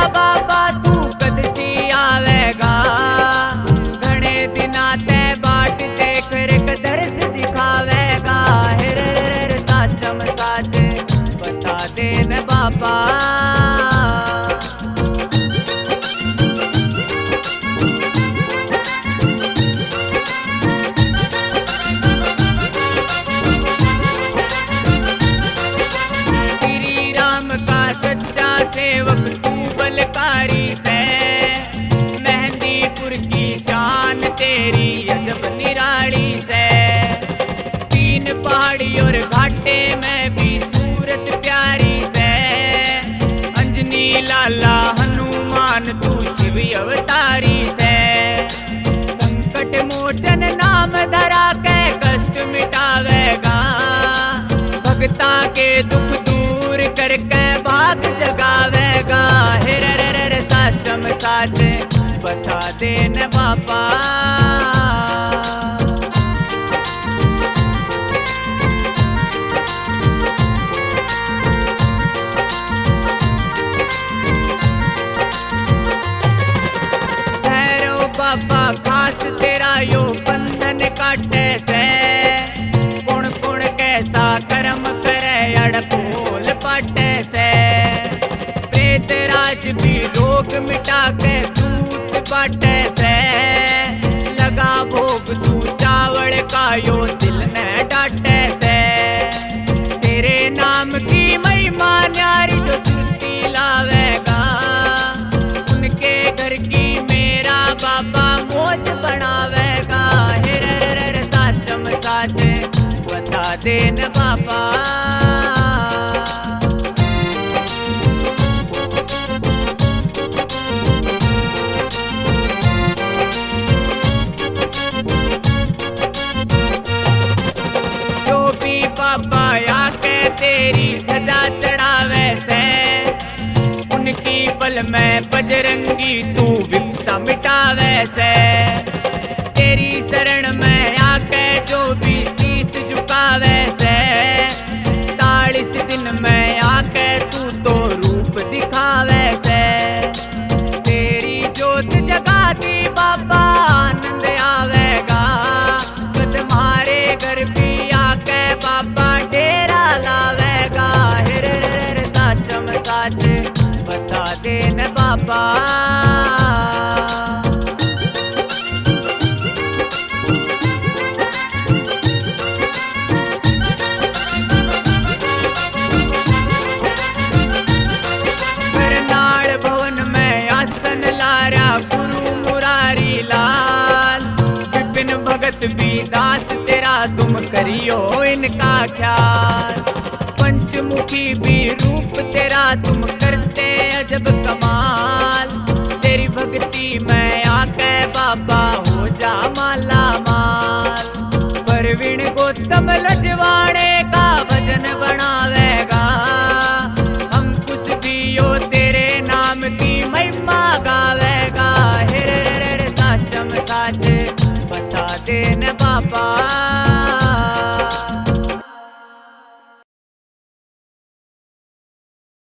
बाबा तू कद सी आवेगा, घने दिना ते बाट देख रे कदर्स दिखावेगा। हेरे साचम साच बता दे न बाबा। सेवक तू बलकारी से, मेहंदीपुर की शान तेरी अजब निराली से। तीन पहाड़ी और घाटे में भी सूरत प्यारी से, अंजनी लाला हनुमान तू शिव अवतारी से। संकट मोचन नाम धरा के कष्ट मिटावेगा, भक्ता के दुख दूर करके भाग जगावेगा। हेरे साचम साच बता दे न बाबा। भैरव बाबा खास तेरा यो बंधन काटे से, कुण कुण कैसा कर्म करे अड़पोल पाटे से। प्रेत राज भी रोग मिटा के दूत बाटे से, लगा भोग तू चावल का यो दिल में डाटे से। तेरे नाम की महिमा न्यारी जो सुरती लावेगा, उनके घर की मेरा बाबा मौज बनावेगा। हेरे साचम साच बता दे न बाबा। बाबा आके तेरी ध्वजा चढ़ावे से, उनकी पल में बजरंगी तू विपदा मिटावे से। तेरी शरण में आके जो भी शीश झुकावे से, 40 दिन में आके तू तो रूप दिखावे से। तेरी जोत जगा दी बाबा आनंद आवेगा, तुम्हारे घर भी आके बाबा डेरा लावेगा। हेरे साचम साच बता दे न बाबा। करनाल भवन में आसन लारा गुरु मुरारी लाल, विपिन भगत भी दास तेरा तुम करियो इनका ख्याल। पंचमुखी भी रूप तेरा तुम करते अजब कमाल, तेरी भक्ति में आके बाबा हो जा माला माल। परवीन गौतम लजवाड़े का भजन बनावेगा, अंकुश भी यो तेरे नाम की महिमा गावेगा। हेरे साचम साच बता दे न बाबा।